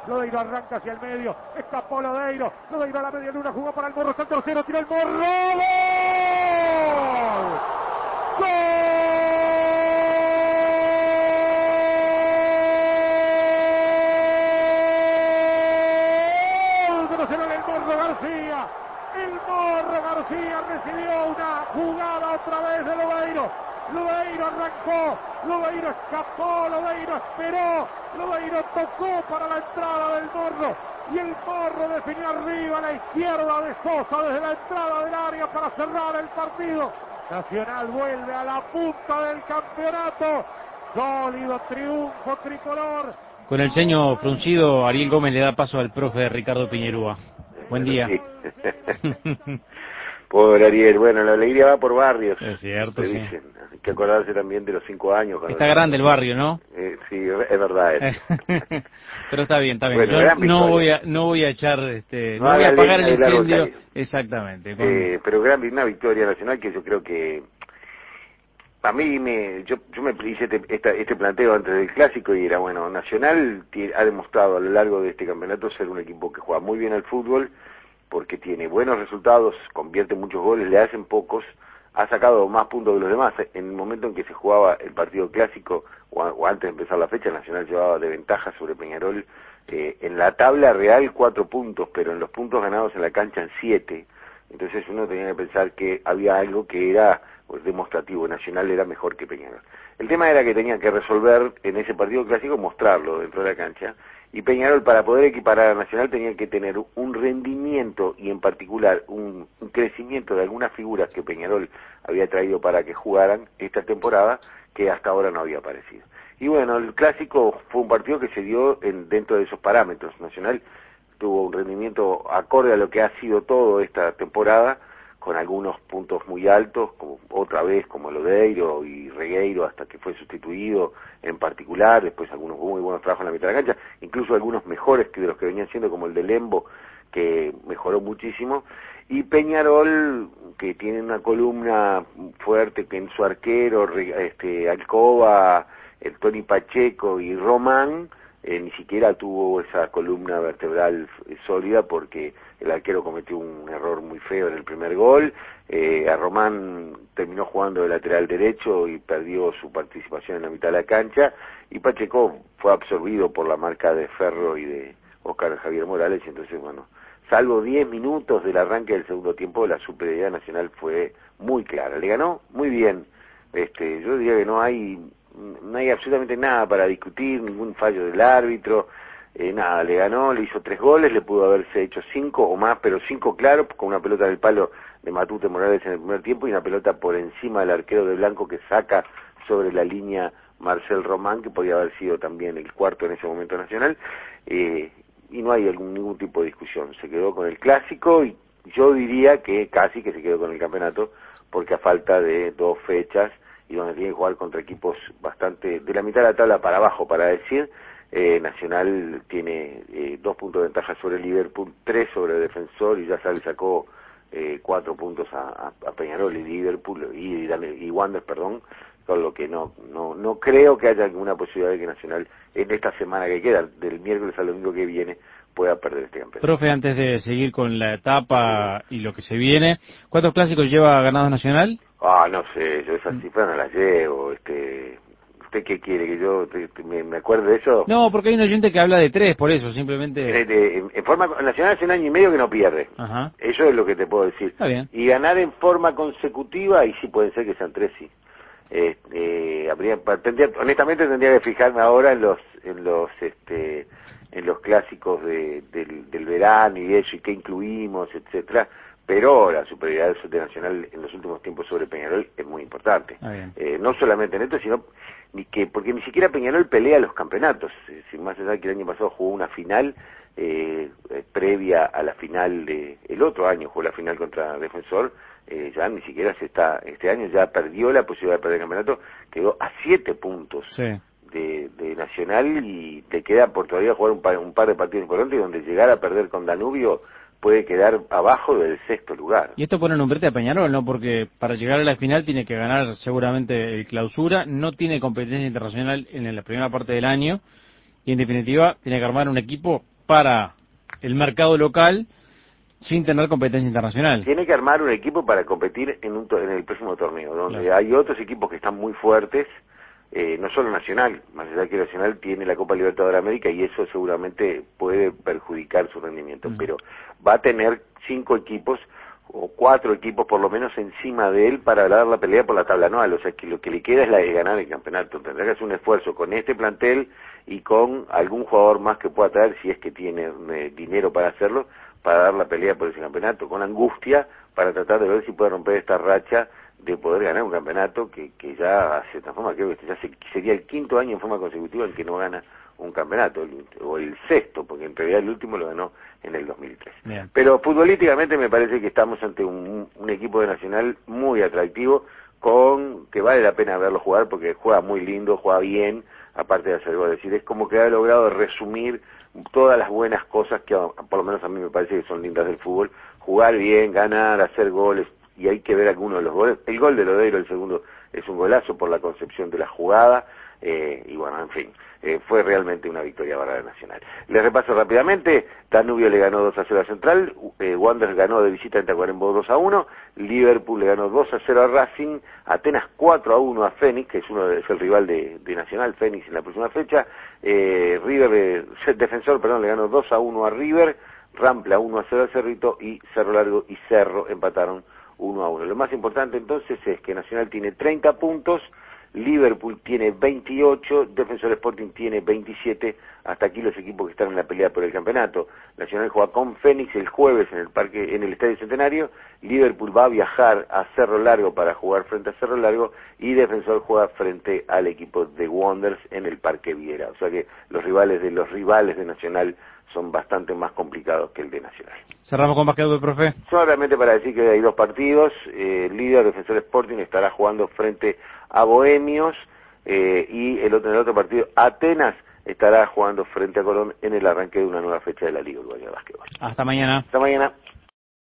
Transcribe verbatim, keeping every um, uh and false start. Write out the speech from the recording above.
Lodeiro arranca hacia el medio, escapó Lodeiro, Lodeiro a la media luna, jugó para el Morro, está el tercero, tira el Morro, ¡gol! ¡Gol de Nacional! El Morro García, el Morro García recibió una jugada otra vez de Lodeiro. Lodeiro arrancó, Lodeiro escapó, Lodeiro esperó, Lodeiro tocó para la entrada del Morro y el Morro definió arriba a la izquierda de Sosa desde la entrada del área para cerrar el partido. Nacional vuelve a la punta del campeonato, sólido triunfo tricolor. Con el ceño fruncido, Ariel Gómez le da paso al profe Ricardo Piñerúa. Buen día. Sí. Pobre Ariel, bueno, la alegría va por barrios. Es cierto, sí. Dicen. Hay que acordarse también de los cinco años. Está grande el barrio, ¿no? Eh, sí, es verdad. Es. Pero está bien, está bien. Bueno, Yo no voy a no voy a echar, este, no, no voy a apagar el incendio. Rosario. Exactamente. Con... Eh, pero gran, una victoria nacional que yo creo que a mí me yo yo me hice este, esta, este planteo antes del clásico y era bueno, Nacional ha demostrado a lo largo de este campeonato ser un equipo que juega muy bien al fútbol, porque tiene buenos resultados, convierte muchos goles, le hacen pocos, ha sacado más puntos que los demás. En el momento en que se jugaba el partido clásico, o, o antes de empezar la fecha, Nacional llevaba de ventaja sobre Peñarol, eh, en la tabla real cuatro puntos, pero en los puntos ganados en la cancha en siete. Entonces uno tenía que pensar que había algo que era pues, demostrativo, Nacional era mejor que Peñarol. El tema era que tenía que resolver en ese partido clásico, mostrarlo dentro de la cancha, y Peñarol para poder equiparar a Nacional tenía que tener un rendimiento y en particular un, un crecimiento de algunas figuras que Peñarol había traído para que jugaran esta temporada que hasta ahora no había aparecido. Y bueno, el clásico fue un partido que se dio en, dentro de esos parámetros. Nacional tuvo un rendimiento acorde a lo que ha sido todo esta temporada, con algunos puntos muy altos, como otra vez como Lodeiro y Regueiro hasta que fue sustituido en particular, después algunos muy buenos trabajos en la mitad de la cancha, incluso algunos mejores que de los que venían siendo como el de Lembo, que mejoró muchísimo, y Peñarol, que tiene una columna fuerte que en su arquero, este Alcoba, el Tony Pacheco y Román, Eh, ni siquiera tuvo esa columna vertebral sólida porque el arquero cometió un error muy feo en el primer gol, eh, a Román terminó jugando de lateral derecho y perdió su participación en la mitad de la cancha, y Pacheco fue absorbido por la marca de Ferro y de Oscar Javier Morales, y entonces bueno, salvo diez minutos del arranque del segundo tiempo, la superioridad nacional fue muy clara, le ganó muy bien, este, yo diría que no hay no hay absolutamente nada para discutir, ningún fallo del árbitro, eh, nada, le ganó, le hizo tres goles, le pudo haberse hecho cinco o más, pero cinco claro, con una pelota del palo de Matute Morales en el primer tiempo y una pelota por encima del arquero de Blanco que saca sobre la línea Marcel Román, que podía haber sido también el cuarto en ese momento Nacional, eh, y no hay algún, ningún tipo de discusión, se quedó con el clásico y yo diría que casi que se quedó con el campeonato, porque a falta de dos fechas, y donde tiene que jugar contra equipos bastante de la mitad de la tabla para abajo, para decir, eh, Nacional tiene eh, dos puntos de ventaja sobre el Liverpool, tres sobre el Defensor, y ya le sacó eh, cuatro puntos a, a, a Peñarol y Liverpool, y, y, y Wander, perdón, con lo que no, no, no creo que haya alguna posibilidad de que Nacional en esta semana que queda, del miércoles al domingo que viene, pueda perder este campeonato. Profe, antes de seguir con la etapa y lo que se viene, ¿cuántos clásicos lleva ganados Nacional? Ah, no sé, yo esas cifras no las llevo, este... ¿Usted qué quiere? ¿Que yo te, te, me, me acuerde de eso? No, porque hay un oyente que habla de tres, por eso, simplemente... De, de, en, en forma Nacional hace un año y medio que no pierde. Ajá. Eso es lo que te puedo decir. Está bien. Y ganar en forma consecutiva, y sí pueden ser que sean tres, sí. Eh, eh, habría, tendría, honestamente tendría que fijarme ahora en los en los este en los clásicos de, del, del verano y eso, y qué incluimos, etcétera. Pero la superioridad de Nacional en los últimos tiempos sobre Peñarol es muy importante. Eh, no solamente en esto, sino ni que porque ni siquiera Peñarol pelea los campeonatos. Eh, sin más allá que el año pasado jugó una final eh, eh, previa a la final de el otro año jugó la final contra Defensor. Eh, ya ni siquiera se está este año ya perdió la posibilidad de perder el campeonato, quedó a siete puntos. Sí. De, de Nacional y te queda por todavía jugar un par, un par de partidos importantes donde llegar a perder con Danubio puede quedar abajo del sexto lugar. Y esto pone un nombrete a Peñarol, ¿no? Porque para llegar a la final tiene que ganar seguramente el Clausura, no tiene competencia internacional en la primera parte del año y en definitiva tiene que armar un equipo para el mercado local sin tener competencia internacional. Tiene que armar un equipo para competir en, un to en el próximo torneo, donde claro. hay otros equipos que están muy fuertes, eh, no solo Nacional, más allá que Nacional tiene la Copa Libertadores de América y eso seguramente puede perjudicar su rendimiento, mm. pero va a tener cinco equipos o cuatro equipos por lo menos encima de él para dar la pelea por la tabla anual, o sea que lo que le queda es la de ganar el campeonato. Tendrá que hacer un esfuerzo con este plantel y con algún jugador más que pueda traer, si es que tiene eh, dinero para hacerlo, para dar la pelea por ese campeonato, con angustia para tratar de ver si puede romper esta racha de poder ganar un campeonato que, que ya se transforma, creo que ya se, sería el quinto año en forma consecutiva en que no gana un campeonato, el, o el sexto, porque en realidad el último lo ganó en el dos mil tres. Bien. Pero futbolísticamente me parece que estamos ante un, un equipo de Nacional muy atractivo, con que vale la pena verlo jugar porque juega muy lindo, juega bien, aparte de hacer gol. Es decir, es como que ha logrado resumir todas las buenas cosas que por lo menos a mí me parece que son lindas del fútbol: jugar bien, ganar, hacer goles, y hay que ver algunos de los goles. El gol de Lodeiro, el segundo, es un golazo por la concepción de la jugada, eh, y bueno, en fin, eh, fue realmente una victoria para Nacional. Les repaso rápidamente: Danubio le ganó dos a cero a Central, eh, Wanderers ganó de visita en Tacuarembó dos a uno, Liverpool le ganó dos a cero a Racing, Atenas cuatro a uno a Fénix, que es uno de, es el rival de, de Nacional, Fénix en la próxima fecha, eh, River, eh, Defensor, perdón, le ganó dos a uno a River, Rampla uno a cero a Cerrito, y Cerro Largo y Cerro empataron uno a uno. Lo más importante entonces es que Nacional tiene treinta puntos, Liverpool tiene veintiocho, Defensor Sporting tiene veintisiete, hasta aquí los equipos que están en la pelea por el campeonato. Nacional juega con Fénix el jueves en el parque, en el Estadio Centenario, Liverpool va a viajar a Cerro Largo para jugar frente a Cerro Largo, y Defensor juega frente al equipo de Wanderers en el Parque Viera. O sea que los rivales de los rivales de Nacional son bastante más complicados que el de Nacional. Cerramos con basquetbol, profe. Solamente para decir que hay dos partidos. Eh, el líder, Defensor Sporting, estará jugando frente a Bohemios, eh, y el otro, en el otro partido, Atenas estará jugando frente a Colón en el arranque de una nueva fecha de la Liga Uruguaya de Básquetbol. Hasta mañana. Hasta mañana.